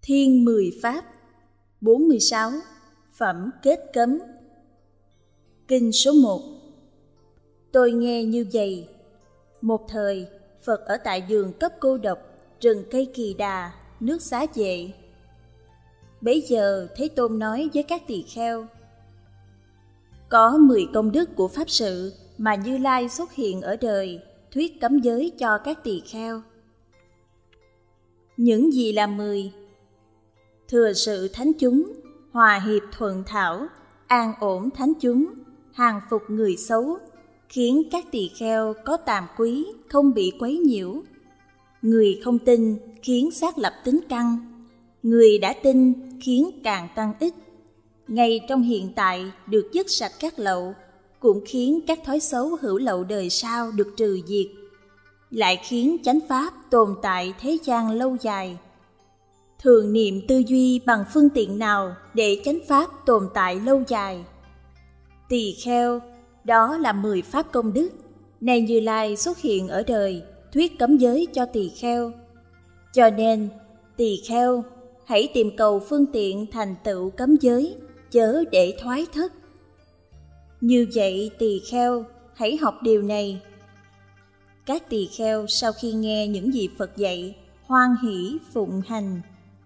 Thiên Mười Pháp 46. Phẩm Kết Cấm. Kinh số 1. Tôi nghe như vậy. Một thời, Phật ở tại vườn cấp cô độc, rừng cây Kỳ Đà, nước Xá Vệ. Bấy giờ Thế Tôn nói với các tỳ kheo: có 10 công đức của Pháp sự mà Như Lai xuất hiện ở đời, thuyết cấm giới cho các tỳ kheo. Những gì là 10? Thừa sự thánh chúng, hòa hiệp thuận thảo, an ổn thánh chúng, hàng phục người xấu, khiến các tỳ kheo có tàm quý, không bị quấy nhiễu. Người không tin khiến xác lập tính căn, người đã tin khiến càng tăng ích. Ngay trong hiện tại được dứt sạch các lậu, cũng khiến các thói xấu hữu lậu đời sau được trừ diệt, lại khiến chánh pháp tồn tại thế gian lâu dài. Thường niệm tư duy bằng phương tiện nào để chánh pháp tồn tại lâu dài? Tỳ kheo, đó là 10 pháp công đức. Này Như Lai xuất hiện ở đời, thuyết cấm giới cho tỳ kheo. Cho nên, tỳ kheo, hãy tìm cầu phương tiện thành tựu cấm giới, chớ để thoái thất. Như vậy tỳ kheo, hãy học điều này. Các tỳ kheo sau khi nghe những gì Phật dạy, hoan hỷ phụng hành.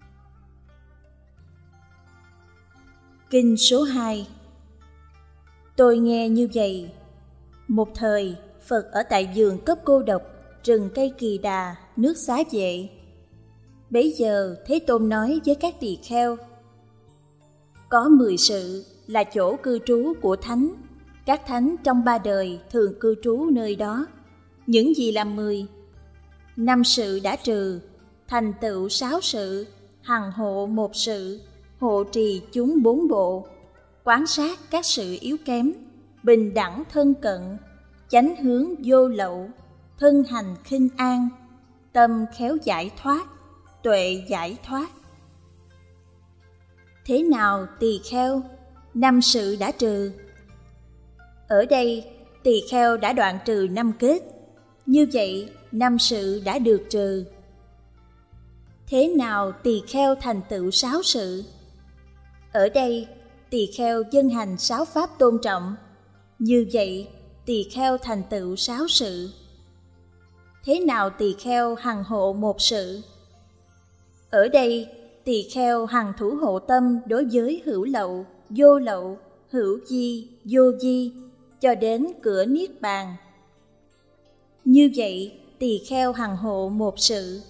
Kinh số 2. Tôi nghe như vậy. Một thời, Phật ở tại vườn cấp cô độc, rừng cây Kỳ Đà, nước Xá Vệ. Bấy giờ Thế Tôn nói với các tỳ kheo: có 10 sự là chỗ cư trú của thánh. Các thánh trong 3 đời thường cư trú nơi đó. Những gì là 10? 5 sự đã trừ, thành tựu 6 sự, hằng hộ 1 sự, hộ trì chúng 4 bộ, quán sát các sự yếu kém, bình đẳng thân cận, chánh hướng vô lậu, thân hành khinh an, tâm khéo giải thoát, tuệ giải thoát. Thế nào tỳ kheo? 5 sự đã trừ. Ở đây tỳ kheo đã đoạn trừ 5 kết. Như vậy 5 sự đã được trừ. Thế nào tỳ kheo thành tựu 6 sự? Ở đây tỳ kheo dân hành 6 pháp tôn trọng. Như vậy tỳ kheo thành tựu 6 sự. Thế nào tỳ kheo hằng hộ 1 sự? Ở đây tỳ kheo hằng thủ hộ tâm đối với hữu lậu, vô lậu, hữu di, vô di, cho đến cửa niết bàn. Như vậy tỳ kheo hằng hộ 1 sự.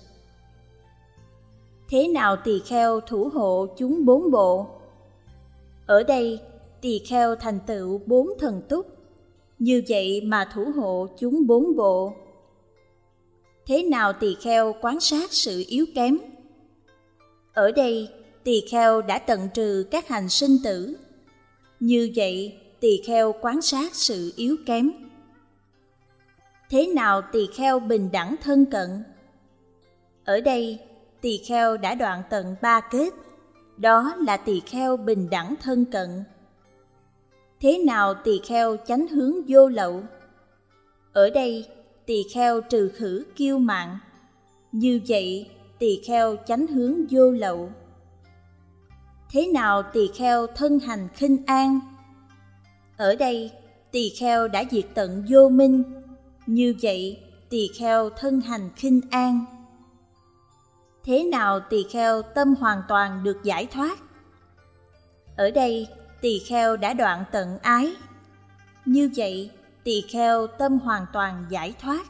Thế nào tỳ kheo thủ hộ chúng 4 bộ? Ở đây tỳ kheo thành tựu 4 thần túc. Như vậy mà thủ hộ chúng 4 bộ. Thế nào tỳ kheo quán sát sự yếu kém? Ở đây tỳ kheo đã tận trừ các hành sinh tử. Như vậy tỳ kheo quán sát sự yếu kém. Thế nào tỳ kheo bình đẳng thân cận? Ở đây tỳ kheo đã đoạn tận 3 kết. Đó là tỳ kheo bình đẳng thân cận. Thế nào tỳ kheo chánh hướng vô lậu? Ở đây tỳ kheo trừ khử kiêu mạn. Như vậy tỳ kheo chánh hướng vô lậu. Thế nào tỳ kheo thân hành khinh an? Ở đây tỳ kheo đã diệt tận vô minh. Như vậy tỳ kheo thân hành khinh an. Thế nào tỳ kheo tâm hoàn toàn được giải thoát? Ở đây tỳ kheo đã đoạn tận ái. Như vậy tỳ kheo tâm hoàn toàn giải thoát.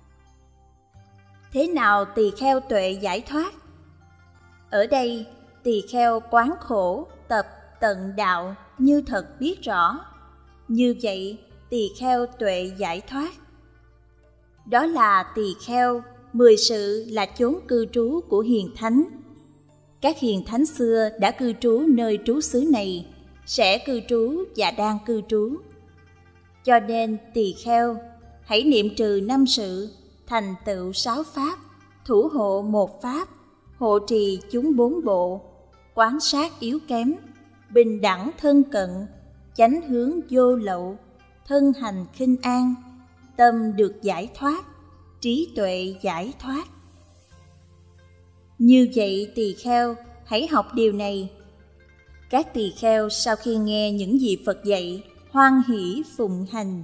Thế nào tỳ kheo tuệ giải thoát? Ở đây tỳ kheo quán khổ, tập tận đạo như thật biết rõ. Như vậy tỳ kheo tuệ giải thoát. Đó là tỳ kheo, 10 sự là chốn cư trú của hiền thánh. Các hiền thánh xưa đã cư trú nơi trú xứ này, sẽ cư trú và đang cư trú. Cho nên tỳ kheo, hãy niệm trừ 5 sự, thành tựu 6 pháp, thủ hộ 1 pháp, hộ trì chúng 4 bộ, quán sát yếu kém, bình đẳng thân cận, chánh hướng vô lậu, thân hành khinh an, tâm được giải thoát, trí tuệ giải thoát. Như vậy tỳ kheo, hãy học điều này. Các tỳ kheo sau khi nghe những gì Phật dạy, hoan hỷ phụng hành.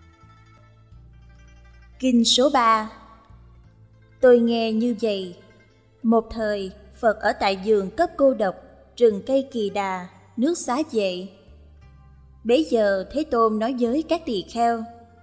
Kinh số 3. Tôi nghe như vậy. Một thời, Phật ở tại vườn cấp cô độc, rừng cây Kỳ Đà, nước Xá Vệ. Bấy giờ Thế Tôn nói với các tỳ kheo: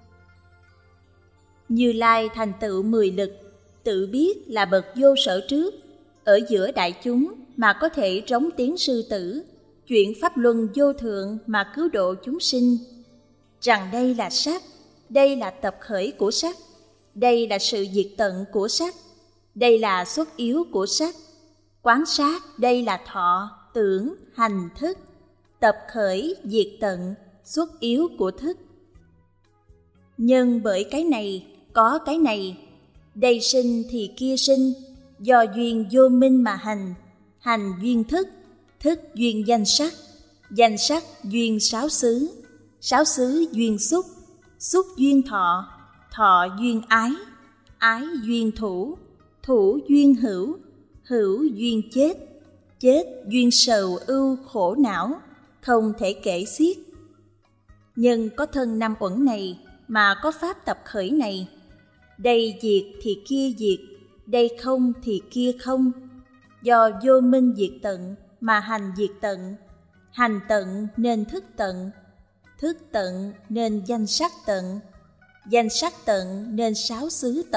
Như Lai thành tựu 10 lực, tự biết là bậc vô sở trước, ở giữa đại chúng mà có thể rống tiếng sư tử, chuyển pháp luân vô thượng mà cứu độ chúng sinh. Rằng đây là sắc, đây là tập khởi của sắc, đây là sự diệt tận của sắc, đây là xuất yếu của sắc. Quán sát đây là thọ, tưởng, hành, thức, tập khởi, diệt tận, xuất yếu của thức. Nhưng bởi cái này, có cái này, đây sinh thì kia sinh, do duyên vô minh mà hành duyên thức, thức duyên danh sắc duyên sáu xứ duyên xúc duyên thọ, thọ duyên ái duyên thủ duyên hữu duyên chết duyên sầu ưu khổ não, không thể kể xiết. Nhưng có thân năm uẩn này mà có pháp tập khởi này, đây diệt thì kia diệt, đây không thì kia không. Do vô minh diệt tận mà hành diệt tận, hành tận nên thức tận nên danh sắc tận nên sáu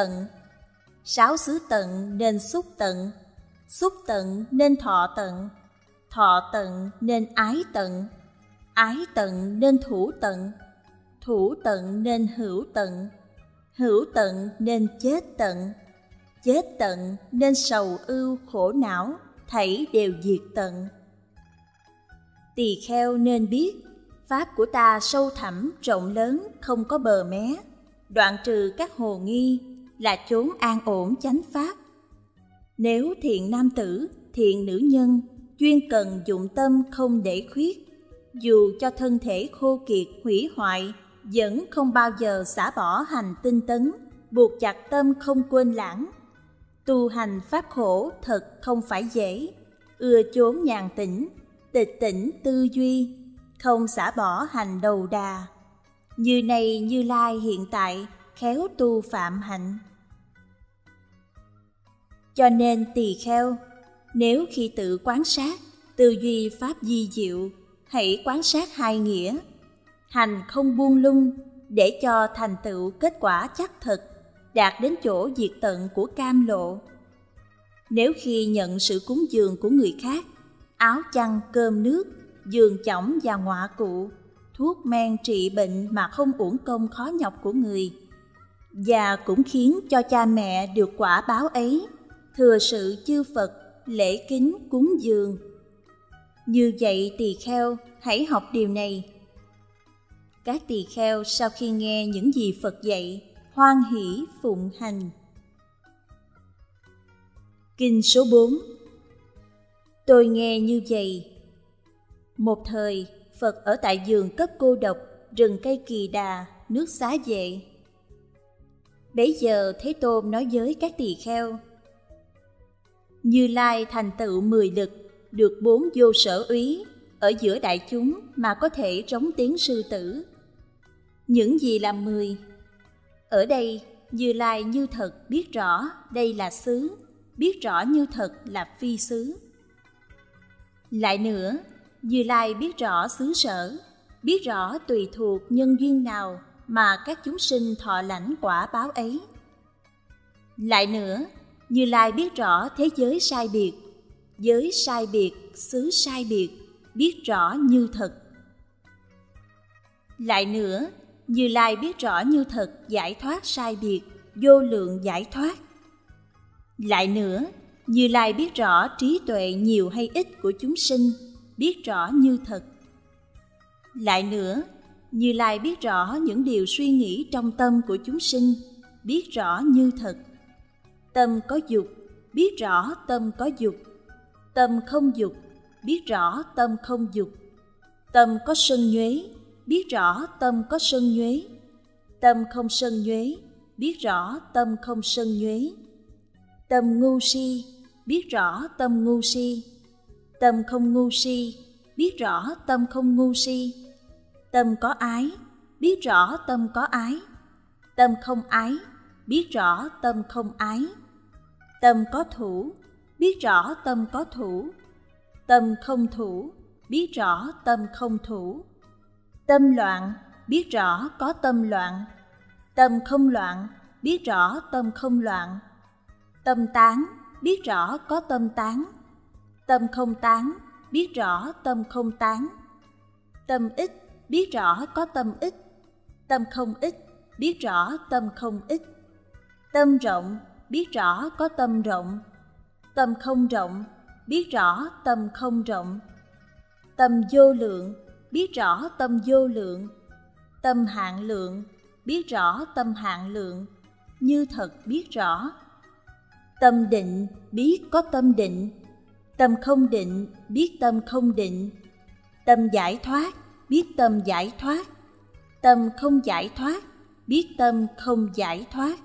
xứ tận nên xúc tận nên thọ tận nên ái tận nên thủ tận nên hữu tận nên chết tận nên sầu ưu khổ não, thảy đều diệt tận. Tỳ kheo nên biết, pháp của ta sâu thẳm rộng lớn, không có bờ mé, đoạn trừ các hồ nghi, là chốn an ổn chánh pháp. Nếu thiện nam tử, thiện nữ nhân, chuyên cần dụng tâm không để khuyết, dù cho thân thể khô kiệt hủy hoại, vẫn không bao giờ xả bỏ hành tinh tấn, buộc chặt tâm không quên lãng. Tu hành pháp khổ thật không phải dễ, ưa chốn nhàn tĩnh, tịch tỉnh tư duy, không xả bỏ hành đầu đà. Như này Như Lai hiện tại khéo tu phạm hạnh. Cho nên tỳ kheo, nếu khi tự quán sát, tư duy pháp di diệu, hãy quán sát hai nghĩa, hành không buông lung, để cho thành tựu kết quả chắc thực, đạt đến chỗ diệt tận của cam lộ. Nếu khi nhận sự cúng dường của người khác, áo chăn cơm nước, giường chõng và ngọa cụ, thuốc men trị bệnh mà không uổng công khó nhọc của người, và cũng khiến cho cha mẹ được quả báo ấy, thừa sự chư Phật, lễ kính cúng dường. Như vậy tỳ kheo, hãy học điều này. Các tỳ kheo sau khi nghe những gì Phật dạy, hoan hỷ phụng hành. Kinh số 4. Tôi nghe như vậy. Một thời, Phật ở tại vườn cấp cô độc, rừng cây Kỳ Đà, nước Xá Vệ. Bấy giờ Thế Tôn nói với các tỳ kheo: Như Lai thành tựu 10 lực, được 4 vô sở úy, ở giữa đại chúng mà có thể rống tiếng sư tử. Những gì là 10? Ở đây, Như Lai như thật biết rõ đây là xứ, biết rõ như thật là phi xứ. Lại nữa, Như Lai biết rõ xứ sở, biết rõ tùy thuộc nhân duyên nào mà các chúng sinh thọ lãnh quả báo ấy. Lại nữa, Như Lai biết rõ thế giới sai biệt, giới sai biệt, xứ sai biệt, biết rõ như thật. Lại nữa, Như Lai biết rõ như thật giải thoát sai biệt, vô lượng giải thoát. Lại nữa, Như Lai biết rõ trí tuệ nhiều hay ít của chúng sinh, biết rõ như thật. Lại nữa, Như Lai biết rõ những điều suy nghĩ trong tâm của chúng sinh, biết rõ như thật. Tâm có dục, biết rõ tâm có dục. Tâm không dục, biết rõ tâm không dục. Tâm có sân nhuế, biết rõ tâm có sân nhuế. Tâm không sân nhuế, biết rõ tâm không sân nhuế. Tâm ngu si, biết rõ tâm ngu si. Tâm không ngu si, biết rõ tâm không ngu si. Tâm có ái, biết rõ tâm có ái. Tâm không ái, biết rõ tâm không ái. Tâm có thủ, biết rõ tâm có thủ. Tâm không thủ, biết rõ tâm không thủ. Tâm loạn, biết rõ có tâm loạn. Tâm không loạn, biết rõ tâm không loạn. Tâm tán, biết rõ có tâm tán. Tâm không tán, biết rõ tâm không tán. Tâm ít, biết rõ có tâm ít. Tâm không ít, biết rõ tâm không ít. Tâm rộng, biết rõ có tâm rộng. Tâm không rộng, biết rõ tâm không rộng. Tâm vô lượng, biết rõ tâm vô lượng. Tâm hạn lượng, biết rõ tâm hạn lượng. Như thật biết rõ. Tâm định, biết có tâm định. Tâm không định, biết tâm không định. Tâm giải thoát, biết tâm giải thoát. Tâm không giải thoát, biết tâm không giải thoát.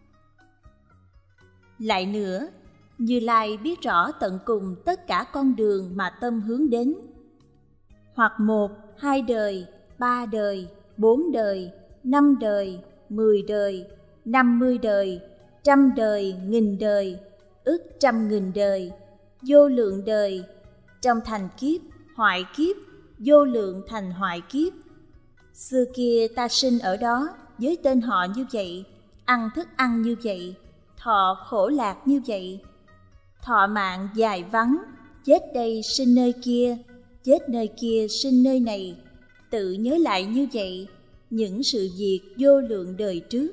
Lại nữa, Như Lai biết rõ tận cùng tất cả con đường mà tâm hướng đến. Hoặc 1, 2 đời, 3 đời, 4 đời, 5 đời, 10 đời, 50 đời, 100 đời, 1000 đời, ức 100.000 đời, vô lượng đời, trong thành kiếp, hoại kiếp, vô lượng thành hoại kiếp. Xưa kia ta sinh ở đó với tên họ như vậy, ăn thức ăn như vậy, thọ khổ lạc như vậy. Thọ mạng dài vắng, chết đây sinh nơi kia, chết nơi kia sinh nơi này. Tự nhớ lại như vậy, những sự việc vô lượng đời trước.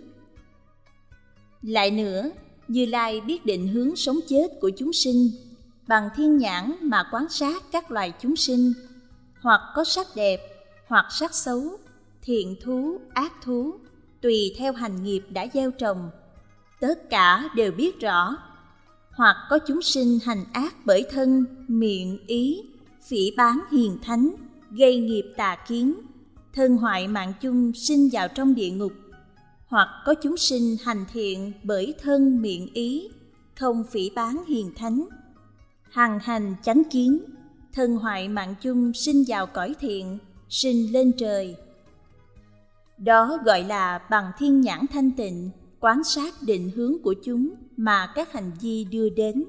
Lại nữa, Như Lai biết định hướng sống chết của chúng sinh, bằng thiên nhãn mà quan sát các loài chúng sinh, hoặc có sắc đẹp, hoặc sắc xấu, thiện thú, ác thú, tùy theo hành nghiệp đã gieo trồng, tất cả đều biết rõ. Hoặc có chúng sinh hành ác bởi thân, miệng, ý, phỉ báng hiền thánh, gây nghiệp tà kiến, thân hoại mạng chung sinh vào trong địa ngục. Hoặc có chúng sinh hành thiện bởi thân, miệng, ý, không phỉ báng hiền thánh, hằng hành chánh kiến, thân hoại mạng chung sinh vào cõi thiện, sinh lên trời. Đó gọi là bằng thiên nhãn thanh tịnh, quan sát định hướng của chúng mà các hành vi đưa đến.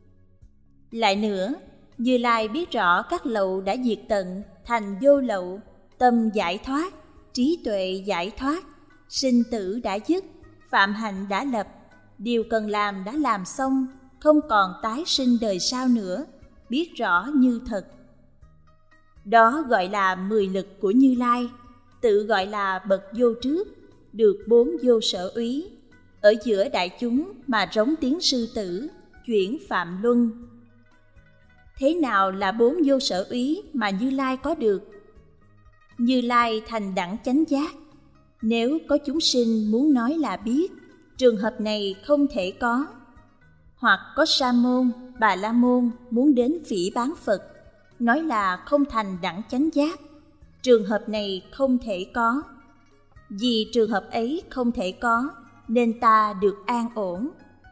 Lại nữa, Như Lai biết rõ các lậu đã diệt tận thành vô lậu, tâm giải thoát, trí tuệ giải thoát, sinh tử đã dứt, phạm hạnh đã lập, điều cần làm đã làm xong, không còn tái sinh đời sau nữa, biết rõ như thật. Đó gọi là 10 lực của Như Lai, tự gọi là bậc vô trước, được 4 vô sở úy, ở giữa đại chúng mà rống tiếng sư tử, chuyển phạm luân. Thế nào là 4 vô sở úy mà Như Lai có được? Như Lai thành đẳng chánh giác. Nếu có chúng sinh muốn nói là biết, trường hợp này không thể có. Hoặc có Sa môn, Bà La môn muốn đến phỉ báng Phật, nói là không thành đẳng chánh giác, trường hợp này không thể có. Vì trường hợp ấy không thể có, nên ta được an ổn.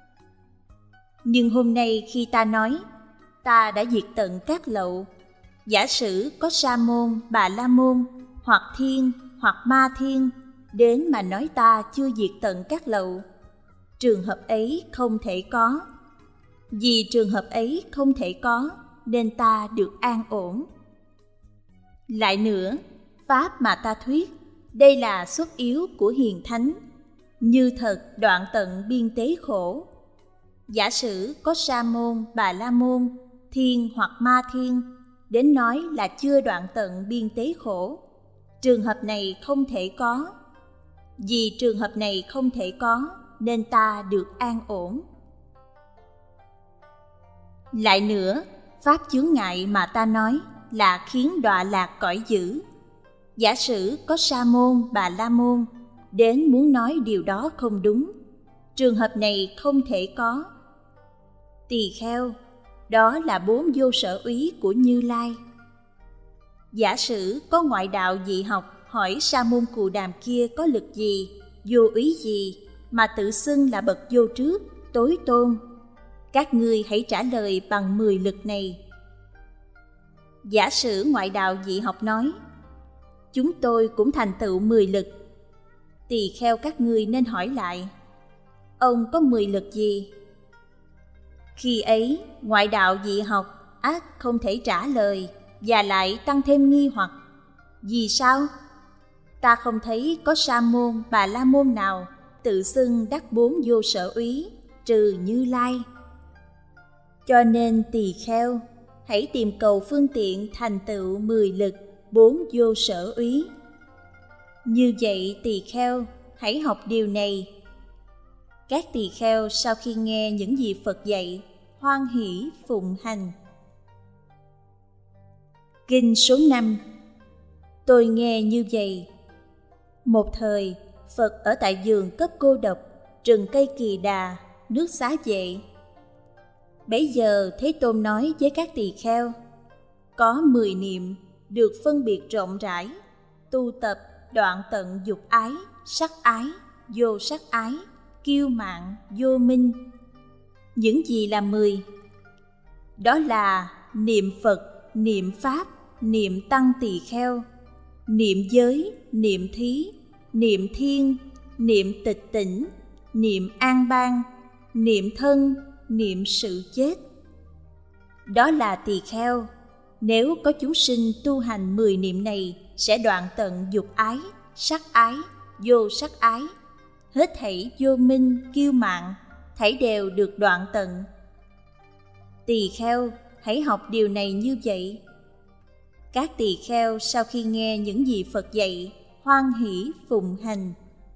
Nhưng hôm nay khi ta nói, ta đã diệt tận các lậu, giả sử có Sa môn, Bà La môn, hoặc thiên, hoặc ma thiên, đến mà nói ta chưa diệt tận các lậu, trường hợp ấy không thể có. Vì trường hợp ấy không thể có, nên ta được an ổn. Lại nữa, pháp mà ta thuyết, đây là xuất yếu của hiền thánh, như thật đoạn tận biên tế khổ. Giả sử có Sa môn, Bà La môn, thiên hoặc ma thiên, đến nói là chưa đoạn tận biên tế khổ, trường hợp này không thể có. Vì trường hợp này không thể có, nên ta được an ổn. Lại nữa, pháp chướng ngại mà ta nói là khiến đọa lạc cõi dữ. Giả sử có Sa môn, Bà La môn, đến muốn nói điều đó không đúng, trường hợp này không thể có. Tỳ kheo, đó là 4 vô sở úy của Như Lai. Giả sử có ngoại đạo dị học hỏi Sa môn Cù Đàm kia có lực gì, vô úy gì, mà tự xưng là bậc vô trước, tối tôn. Các ngươi hãy trả lời bằng 10 lực này. Giả sử ngoại đạo dị học nói, chúng tôi cũng thành tựu 10 lực. Tỳ kheo các ngươi nên hỏi lại, ông có 10 lực gì? Khi ấy, ngoại đạo dị học ắt không thể trả lời và lại tăng thêm nghi hoặc. Vì sao? Ta không thấy có sa môn, bà la môn nào tự xưng đắc 4 vô sở úy trừ Như Lai. Cho nên tỳ kheo, hãy tìm cầu phương tiện thành tựu 10 lực 4 vô sở úy. Như vậy tỳ kheo, hãy học điều này. Các tỳ kheo sau khi nghe những gì Phật dạy, hoan hỷ phụng hành. Kinh số 5. Tôi nghe như vậy. Một thời, Phật ở tại vườn cấp cô độc, rừng cây Kỳ Đà, nước Xá Vệ. Bấy giờ Thế Tôn nói với các tỳ kheo, có 10 niệm được phân biệt rộng rãi, tu tập đoạn tận dục ái, sắc ái, vô sắc ái, kiêu mạn, vô minh. Những gì là 10? Đó là niệm Phật, niệm Pháp, niệm Tăng tỳ kheo, niệm giới, niệm thí, niệm thiên, niệm tịch tỉnh, niệm an bang, niệm thân, niệm sự chết. Đó là tỳ kheo, nếu có chúng sinh tu hành 10 niệm này sẽ đoạn tận dục ái, sắc ái, vô sắc ái, hết thảy vô minh, kiêu mạn, thảy đều được đoạn tận. Tỳ kheo, hãy học điều này như vậy. Các tỳ kheo sau khi nghe những gì Phật dạy, hoan hỷ phụng hành.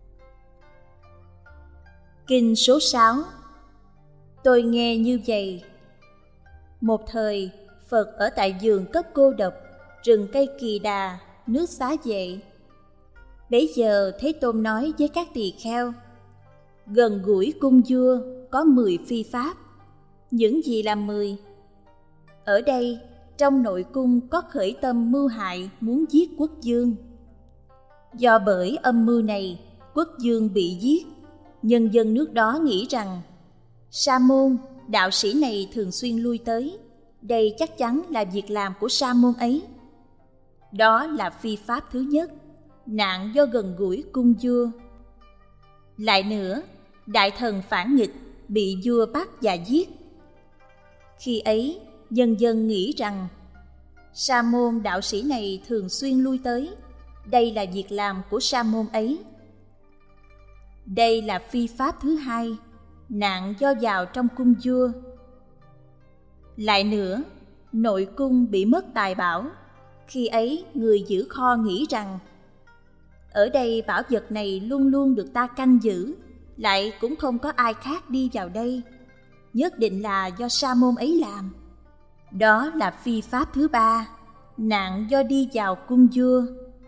Kinh số 6. Tôi nghe như vậy. Một thời, Phật ở tại vườn cấp cô độc, rừng cây Kỳ Đà, nước Xá Vệ. Bấy giờ Thế Tôn nói với các tỳ kheo, gần gũi cung vua có 10 phi pháp. Những gì là 10? Ở đây, trong nội cung có khởi tâm mưu hại muốn giết quốc vương. Do bởi âm mưu này, quốc vương bị giết. Nhân dân nước đó nghĩ rằng, sa môn, đạo sĩ này thường xuyên lui tới, đây chắc chắn là việc làm của sa môn ấy. Đó là phi pháp thứ nhất, nạn do gần gũi cung vua. Lại nữa, đại thần phản nghịch, bị vua bắt và giết. Khi ấy, nhân dân nghĩ rằng, sa môn đạo sĩ này thường xuyên lui tới, đây là việc làm của sa môn ấy. Đây là phi pháp thứ hai, nạn do vào trong cung vua. Lại nữa, nội cung bị mất tài bảo. Khi ấy, người giữ kho nghĩ rằng, ở đây bảo vật này luôn luôn được ta canh giữ, lại cũng không có ai khác đi vào đây, nhất định là do sa môn ấy làm. Đó là phi pháp thứ ba, nạn do đi vào cung vua.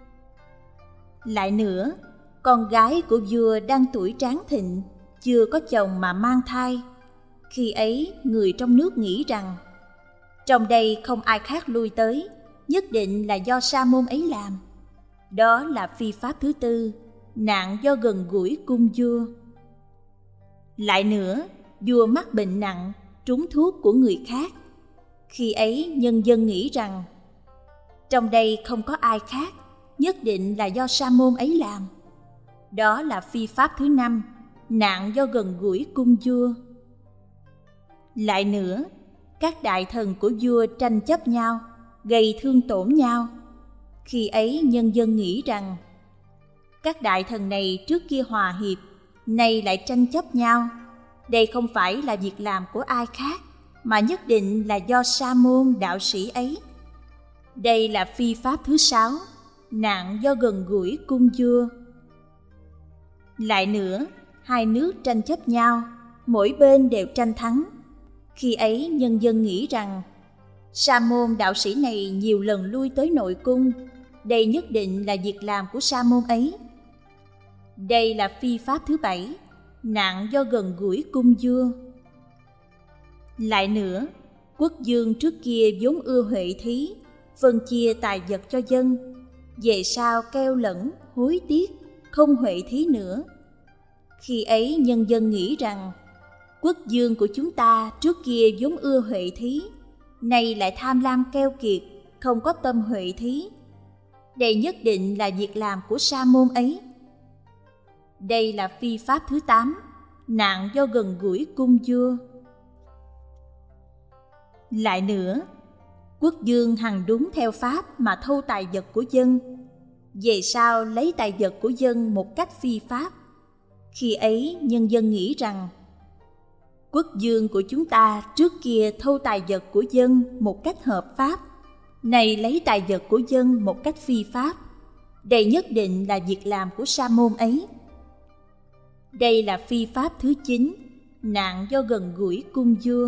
Lại nữa, con gái của vua đang tuổi tráng thịnh, chưa có chồng mà mang thai. Khi ấy, người trong nước nghĩ rằng, trong đây không ai khác lui tới, nhất định là do sa môn ấy làm. Đó là phi pháp thứ tư, nạn do gần gũi cung vua. Lại nữa, vua mắc bệnh nặng, trúng thuốc của người khác. Khi ấy, nhân dân nghĩ rằng, trong đây không có ai khác, nhất định là do sa môn ấy làm. Đó là phi pháp thứ năm, nạn do gần gũi cung vua. Lại nữa, các đại thần của vua tranh chấp nhau, gây thương tổn nhau. Khi ấy nhân dân nghĩ rằng, các đại thần này trước kia hòa hiệp, nay lại tranh chấp nhau. Đây không phải là việc làm của ai khác, mà nhất định là do sa môn đạo sĩ ấy. Đây là phi pháp thứ sáu, nạn do gần gũi cung vua. Lại nữa, hai nước tranh chấp nhau, mỗi bên đều tranh thắng. Khi ấy nhân dân nghĩ rằng, sa môn đạo sĩ này nhiều lần lui tới nội cung, đây nhất định là việc làm của sa môn ấy. Đây là phi pháp thứ bảy, nạn do gần gũi cung vua. Lại nữa, quốc vương trước kia vốn ưa huệ thí, phân chia tài vật cho dân, về sau keo lẫn, hối tiếc, không huệ thí nữa. Khi ấy nhân dân nghĩ rằng, quốc vương của chúng ta trước kia vốn ưa huệ thí, nay lại tham lam keo kiệt, không có tâm huệ thí. Đây nhất định là việc làm của sa môn ấy. Đây là phi pháp thứ 8, nạn do gần gũi cung vua. Lại nữa, quốc vương hằng đúng theo pháp mà thâu tài vật của dân, về sau lấy tài vật của dân một cách phi pháp. Khi ấy nhân dân nghĩ rằng quốc vương của chúng ta trước kia thâu tài vật của dân một cách hợp pháp, này lấy tài vật của dân một cách phi pháp. Đây nhất định là việc làm của sa môn ấy. Đây là phi pháp thứ 9, nạn do gần gũi cung vua.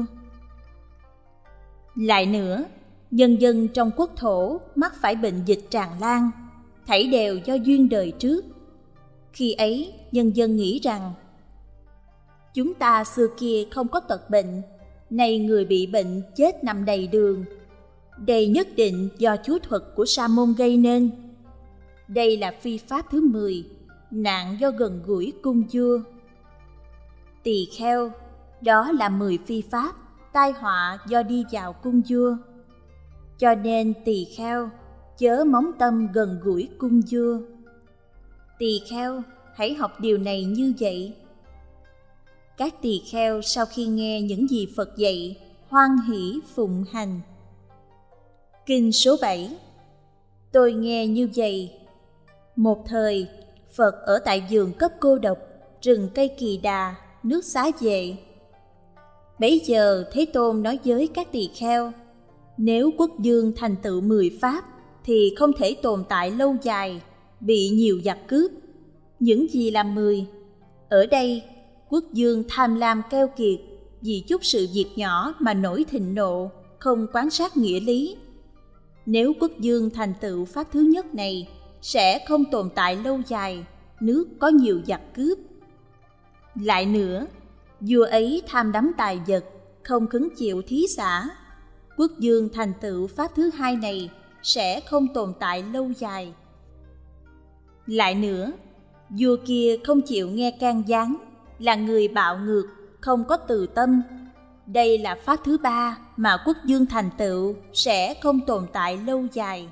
Lại nữa, nhân dân trong quốc thổ mắc phải bệnh dịch tràn lan, thảy đều do duyên đời trước. Khi ấy, nhân dân nghĩ rằng chúng ta xưa kia không có tật bệnh, nay người bị bệnh chết nằm đầy đường. Đây nhất định do chú thuật của sa môn gây nên. Đây là phi pháp thứ 10, nạn do gần gũi cung vua. Tỳ kheo, đó là 10 phi pháp, tai họa do đi vào cung vua. Cho nên tỳ kheo, chớ móng tâm gần gũi cung vua. Tỳ kheo, hãy học điều này như vậy. Các tỳ kheo sau khi nghe những gì Phật dạy, hoan hỷ phụng hành. Kinh số 7. Tôi nghe như vậy. Một thời, Phật ở tại vườn cấp cô độc, rừng cây Kỳ Đà, nước Xá Vệ. Bấy giờ Thế Tôn nói với các tỳ kheo, nếu quốc vương thành tựu 10 pháp thì không thể tồn tại lâu dài, bị nhiều giặc cướp. Những gì là 10? Ở đây, quốc vương tham lam keo kiệt, vì chút sự việc nhỏ mà nổi thịnh nộ, không quan sát nghĩa lý. Nếu quốc vương thành tựu pháp thứ nhất này, sẽ không tồn tại lâu dài, nước có nhiều giặc cướp. Lại nữa, vua ấy tham đắm tài vật, không khứng chịu thí xả. Quốc vương thành tựu pháp thứ 2 này sẽ không tồn tại lâu dài. Lại nữa, vua kia không chịu nghe can gián, là người bạo ngược, không có từ tâm. Đây là pháp thứ 3 mà quốc vương thành tựu sẽ không tồn tại lâu dài.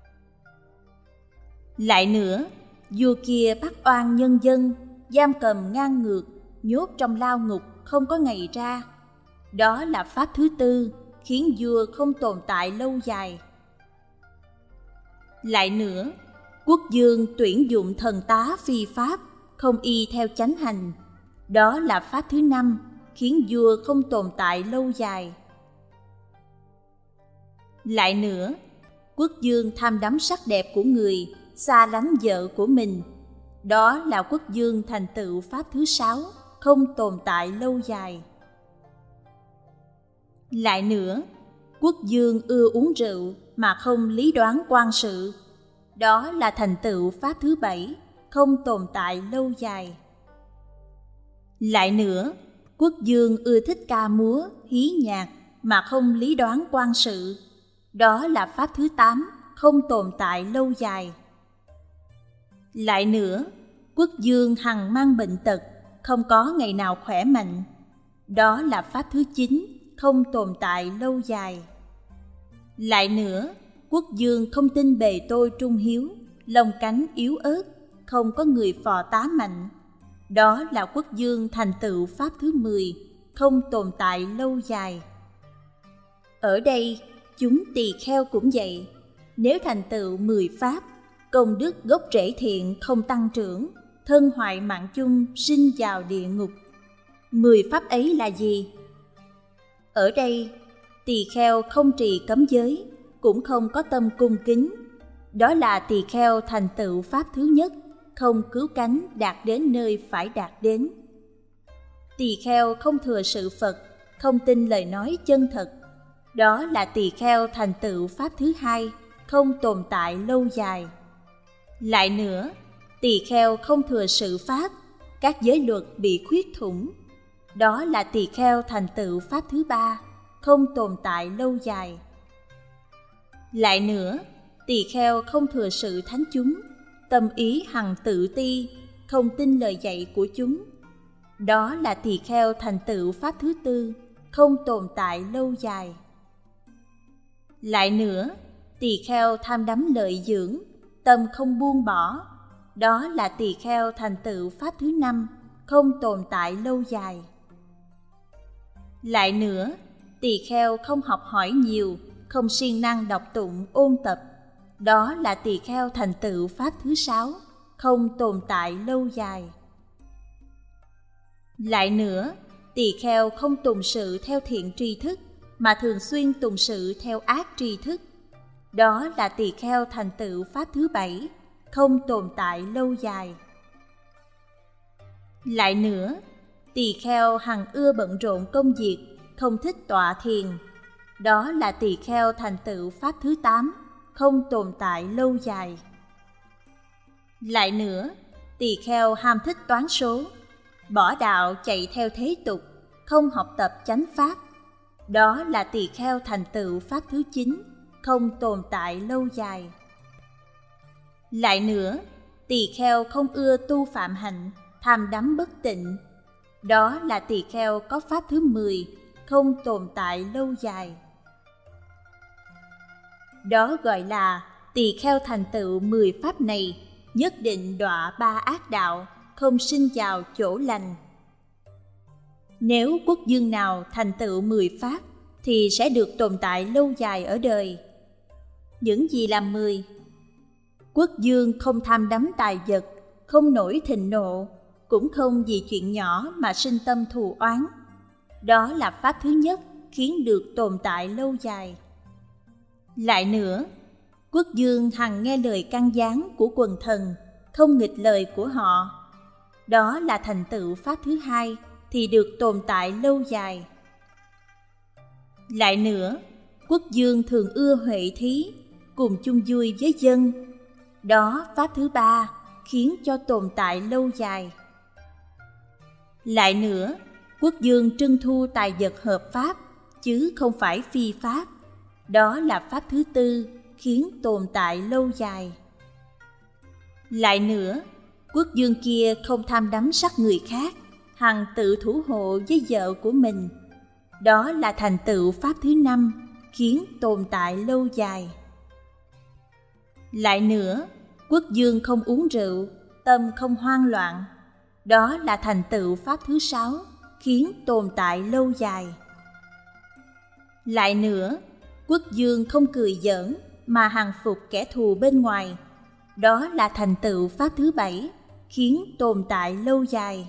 Lại nữa, vua kia bắt oan nhân dân, giam cầm ngang ngược, nhốt trong lao ngục không có ngày ra. Đó là pháp thứ 4, khiến vua không tồn tại lâu dài. Lại nữa, quốc vương tuyển dụng thần tá phi pháp, không y theo chánh hành. Đó là pháp thứ 5, khiến vua không tồn tại lâu dài. Lại nữa, quốc vương tham đắm sắc đẹp của người, xa lánh vợ của mình. Đó là quốc vương thành tựu pháp thứ 6, không tồn tại lâu dài. Lại nữa, quốc vương ưa uống rượu mà không lý đoán quan sự. Đó là thành tựu pháp thứ 7, không tồn tại lâu dài. Lại nữa, quốc vương ưa thích ca múa, hí nhạc mà không lý đoán quan sự. Đó là pháp thứ 8, không tồn tại lâu dài. Lại nữa, quốc vương hằng mang bệnh tật, không có ngày nào khỏe mạnh. Đó là pháp thứ 9, không tồn tại lâu dài. Lại nữa, quốc vương không tin bề tôi trung hiếu, lông cánh yếu ớt, không có người phò tá mạnh. Đó là quốc vương thành tựu pháp thứ 10, không tồn tại lâu dài. Ở đây, chúng tỳ kheo cũng vậy. Nếu thành tựu 10 pháp, công đức gốc rễ thiện không tăng trưởng, thân hoại mạng chung sinh vào địa ngục. 10 pháp ấy là gì? Ở đây, tỳ kheo không trì cấm giới, cũng không có tâm cung kính. Đó là tỳ kheo thành tựu pháp thứ nhất, không cứu cánh đạt đến nơi phải đạt đến. Tỳ kheo không thừa sự Phật, không tin lời nói chân thật. Đó là tỳ kheo thành tựu pháp thứ 2, không tồn tại lâu dài. Lại nữa, tỳ kheo không thừa sự pháp, các giới luật bị khuyết thủng. Đó là tỳ kheo thành tựu pháp thứ 3, không tồn tại lâu dài. Lại nữa, tỳ kheo không thừa sự thánh chúng, tâm ý hằng tự ti, không tin lời dạy của chúng. Đó là tỳ kheo thành tựu pháp thứ 4, không tồn tại lâu dài. Lại nữa, tỳ kheo tham đắm lợi dưỡng, tâm không buông bỏ. Đó là tỳ kheo thành tựu pháp thứ 5, không tồn tại lâu dài. Lại nữa, tỳ kheo không học hỏi nhiều, không siêng năng đọc tụng ôn tập. Đó là tỳ kheo thành tựu pháp thứ 6, không tồn tại lâu dài. Lại nữa, tỳ kheo không tùng sự theo thiện tri thức, mà thường xuyên tùng sự theo ác tri thức. Đó là tỳ kheo thành tựu pháp thứ 7, không tồn tại lâu dài. Lại nữa, tỳ kheo hằng ưa bận rộn công việc, không thích tọa thiền. Đó là tỳ kheo thành tựu pháp thứ 8, không tồn tại lâu dài. Lại nữa, tỳ kheo ham thích toán số, bỏ đạo chạy theo thế tục, không học tập chánh pháp. Đó là tỳ kheo thành tựu pháp thứ 9, không tồn tại lâu dài. Lại nữa, tỳ kheo không ưa tu phạm hạnh, tham đắm bất tịnh. Đó là tỳ kheo có pháp thứ 10, không tồn tại lâu dài. Đó gọi là tỳ kheo thành tựu 10 pháp này, nhất định đọa 3 ác đạo, không sinh vào chỗ lành. Nếu quốc dương nào thành tựu 10 pháp thì sẽ được tồn tại lâu dài ở đời. Những gì là 10? Quốc dương không tham đắm tài vật, không nổi thịnh nộ, cũng không vì chuyện nhỏ mà sinh tâm thù oán. Đó là pháp thứ nhất khiến được tồn tại lâu dài. Lại nữa, quốc dương hằng nghe lời căn gián của quần thần, không nghịch lời của họ. Đó là thành tựu pháp thứ 2 thì được tồn tại lâu dài. Lại nữa, quốc dương thường ưa huệ thí, cùng chung vui với dân. Đó pháp thứ 3 khiến cho tồn tại lâu dài. Lại nữa, quốc dương trưng thu tài vật hợp pháp, chứ không phải phi pháp. Đó là pháp thứ 4 khiến tồn tại lâu dài. Lại nữa, quốc dương kia không tham đắm sắc người khác, hằng tự thủ hộ với vợ của mình. Đó là thành tựu pháp thứ 5 khiến tồn tại lâu dài. Lại nữa, quốc dương không uống rượu, tâm không hoang loạn. Đó là thành tựu pháp thứ 6 khiến tồn tại lâu dài. Lại nữa, quốc dương không cười giỡn mà hằng phục kẻ thù bên ngoài. Đó là thành tựu pháp thứ 7 khiến tồn tại lâu dài.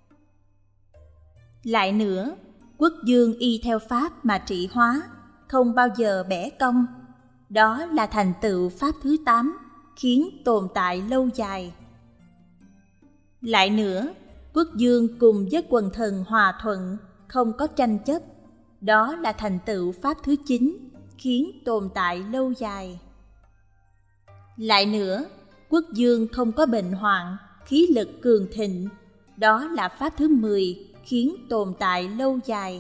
Lại nữa, quốc dương y theo pháp mà trị hóa, không bao giờ bẻ cong. Đó là thành tựu pháp thứ 8 khiến tồn tại lâu dài. Lại nữa, quốc dương cùng với quần thần hòa thuận, không có tranh chấp. Đó là thành tựu pháp thứ 9 khiến tồn tại lâu dài. Lại nữa, quốc dương không có bệnh hoạn, khí lực cường thịnh. Đó là pháp thứ 10 khiến tồn tại lâu dài.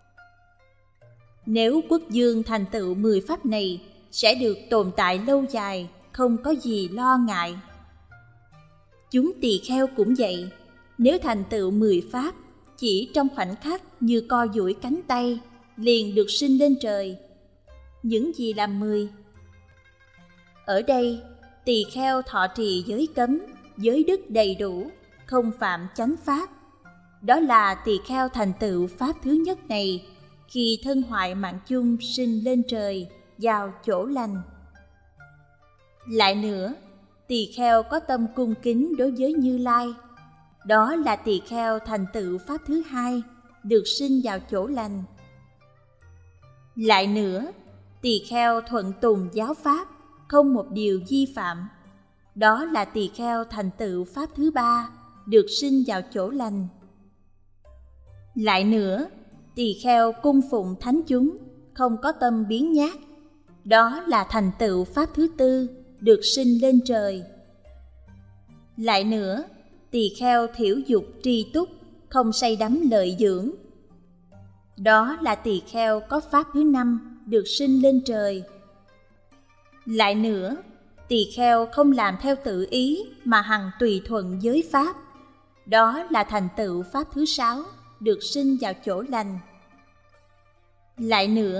Nếu quốc dương thành tựu 10 pháp này, sẽ được tồn tại lâu dài, không có gì lo ngại. Chúng tỳ kheo cũng vậy, nếu thành tựu 10 pháp, chỉ trong khoảnh khắc như co duỗi cánh tay, liền được sinh lên trời. Những gì là 10? Ở đây, tỳ kheo thọ trì giới cấm, giới đức đầy đủ, không phạm chánh pháp. Đó là tỳ kheo thành tựu pháp thứ nhất này, khi thân hoại mạng chung sinh lên trời, vào chỗ lành. Lại nữa, tỳ kheo có tâm cung kính đối với Như Lai. Đó là tỳ kheo thành tựu pháp thứ 2, được sinh vào chỗ lành. Lại nữa, tỳ kheo thuận tùng giáo pháp, không một điều vi phạm. Đó là tỳ kheo thành tựu pháp thứ 3, được sinh vào chỗ lành. Lại nữa, tỳ kheo cung phụng thánh chúng, không có tâm biếng nhác. Đó là thành tựu pháp thứ 4, được sinh lên trời. Lại nữa, tỳ kheo thiểu dục tri túc, không say đắm lợi dưỡng. Đó là tỳ kheo có pháp thứ 5, được sinh lên trời. Lại nữa, tỳ kheo không làm theo tự ý mà hằng tùy thuận giới pháp. Đó là thành tựu pháp thứ 6, được sinh vào chỗ lành. Lại nữa,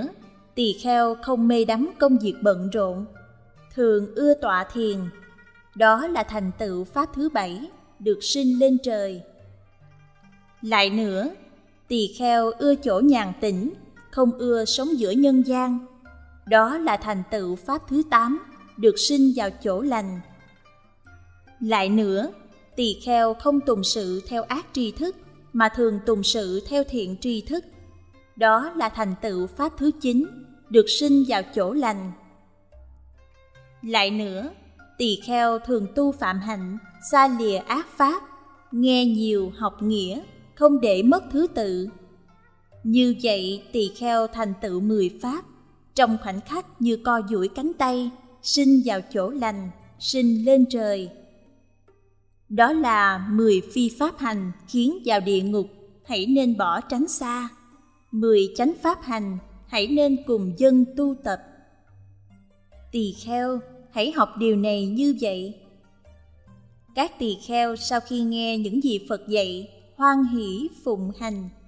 tỳ kheo không mê đắm công việc bận rộn, thường ưa tọa thiền. Đó là thành tựu pháp thứ 7, được sinh lên trời. Lại nữa, tỳ kheo ưa chỗ nhàn tĩnh, không ưa sống giữa nhân gian. Đó là thành tựu pháp thứ 8, được sinh vào chỗ lành. Lại nữa, tỳ kheo không tùng sự theo ác tri thức, mà thường tùng sự theo thiện tri thức. Đó là thành tựu pháp thứ 9, được sinh vào chỗ lành. Lại nữa, tỳ kheo thường tu phạm hạnh, xa lìa ác pháp, nghe nhiều học nghĩa, không để mất thứ tự. Như vậy tỳ kheo thành tựu 10 pháp, trong khoảnh khắc như co duỗi cánh tay, sinh vào chỗ lành, sinh lên trời. Đó là 10 phi pháp hành khiến vào địa ngục, hãy nên bỏ tránh xa. 10 chánh pháp hành, hãy nên cùng dân tu tập. Tỳ kheo, hãy học điều này như vậy. Các tỳ kheo sau khi nghe những gì Phật dạy, hoan hỷ phụng hành.